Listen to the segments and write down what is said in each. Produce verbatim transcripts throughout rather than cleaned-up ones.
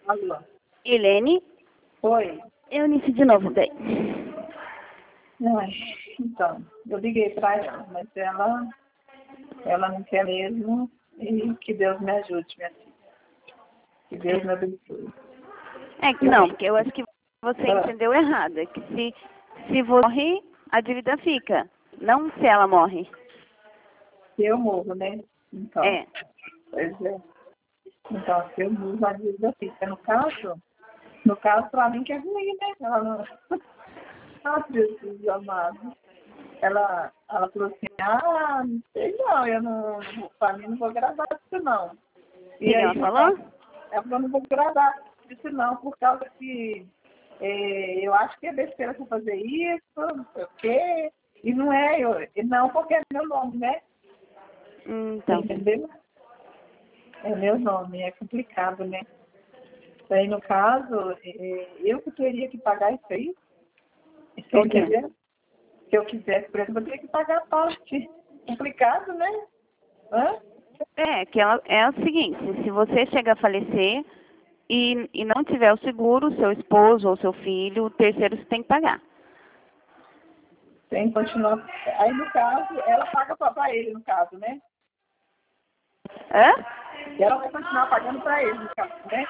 Alô? Helene, Oi? Eunice de novo, bem. Ai, então, eu liguei para ela, mas ela, ela não quer mesmo e que Deus me ajude, minha filha. Que Deus me abençoe. É que não, porque eu acho que você Ah. entendeu errado. É que se, se você morre, a dívida fica. Não se ela morre. Se eu morro, né? Então, É. pois é. Então, se eu morro, a dívida fica. No caso, no caso, para mim que é ruim, né? Ela não... Ah, Jesus amado. Ela, ela falou assim, ah, não sei não, eu não, para mim não vou gravar isso não. O E que, que aí, ela falou? ela falou, não vou gravar isso não, por causa que é, eu acho que é besteira você fazer isso, não sei o quê. E não é, eu, e não porque é meu nome, né? Hum, Então. Entendeu? É meu nome, é complicado, né? Aí, no caso, é, eu que teria que pagar isso aí. Você O quê? entendeu? Se eu quisesse, por exemplo, eu teria que pagar a parte. Complicado, né? Hã? É, que ela, é o seguinte, se você chegar a falecer e, e não tiver o seguro, seu esposo ou seu filho, o terceiro você tem que pagar. Tem que continuar. Aí, no caso, ela paga para ele, no caso, né? Hã? E ela vai continuar pagando para ele, no caso, né?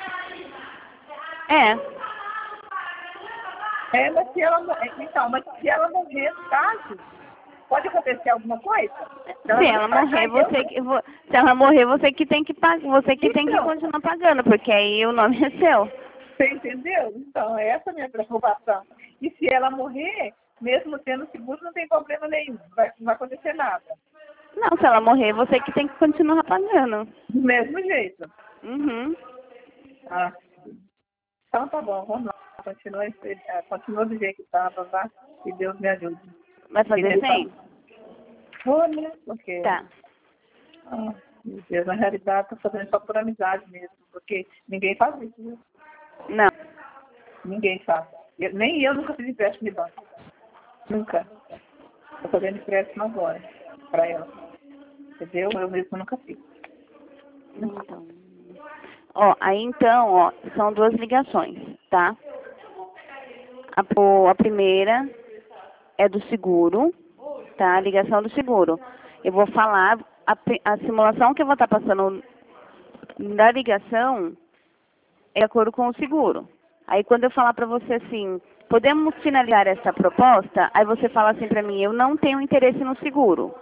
É. É, mas se ela, mo- então, mas se ela morrer, no caso, pode acontecer alguma coisa? Se ela Se não ela pagar, morrer, eu, você que vo- se ela morrer, você que tem que pagar, você que tem que então, continuar pagando, porque aí o nome é seu. você entendeu? Então, essa é a minha preocupação. E se ela morrer, mesmo tendo seguro, não tem problema nenhum. Vai, não vai acontecer nada. Não, se ela morrer, você que tem que continuar pagando. Do mesmo jeito. Uhum. Ah, então tá bom, vamos lá. Continua, esse- eh, continua do jeito que estava, vá. Que Deus me ajude. Vai E fazer nessa- cem? Vou, né? Porque, Tá. ah, meu Deus, na realidade, estou fazendo só por amizade mesmo. Porque ninguém faz isso, viu? Não. Ninguém faz. Eu- nem eu nunca fiz empréstimo de banco. Nunca. Estou fazendo empréstimo agora para ela. Entendeu? Eu mesmo nunca fiz. Então. Ó, aí então, ó, são duas ligações, tá? A, o- a primeira é do seguro, tá? A ligação do seguro. Eu vou falar, a, pri- a simulação que eu vou estar passando da ligação é de acordo com o seguro. Aí quando eu falar para você assim, podemos finalizar essa proposta, aí você fala assim para mim, eu não tenho interesse no seguro.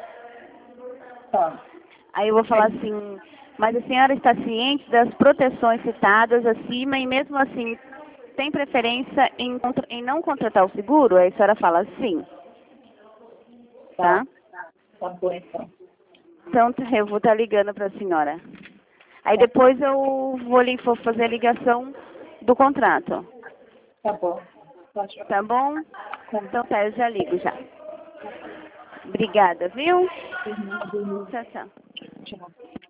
Tá. Aí eu vou falar assim, mas a senhora está ciente das proteções citadas acima e mesmo assim tem preferência em, contra- em não contratar o seguro? Aí a senhora fala sim, Tá. tá? Tá bom, então. Então tá, eu vou estar ligando para a senhora. Aí depois eu vou lhe vou fazer a ligação do contrato. Tá bom. Pode. Tá bom? Então tá, eu já ligo já. Obrigada, viu? Tchau, tchau. Tchau.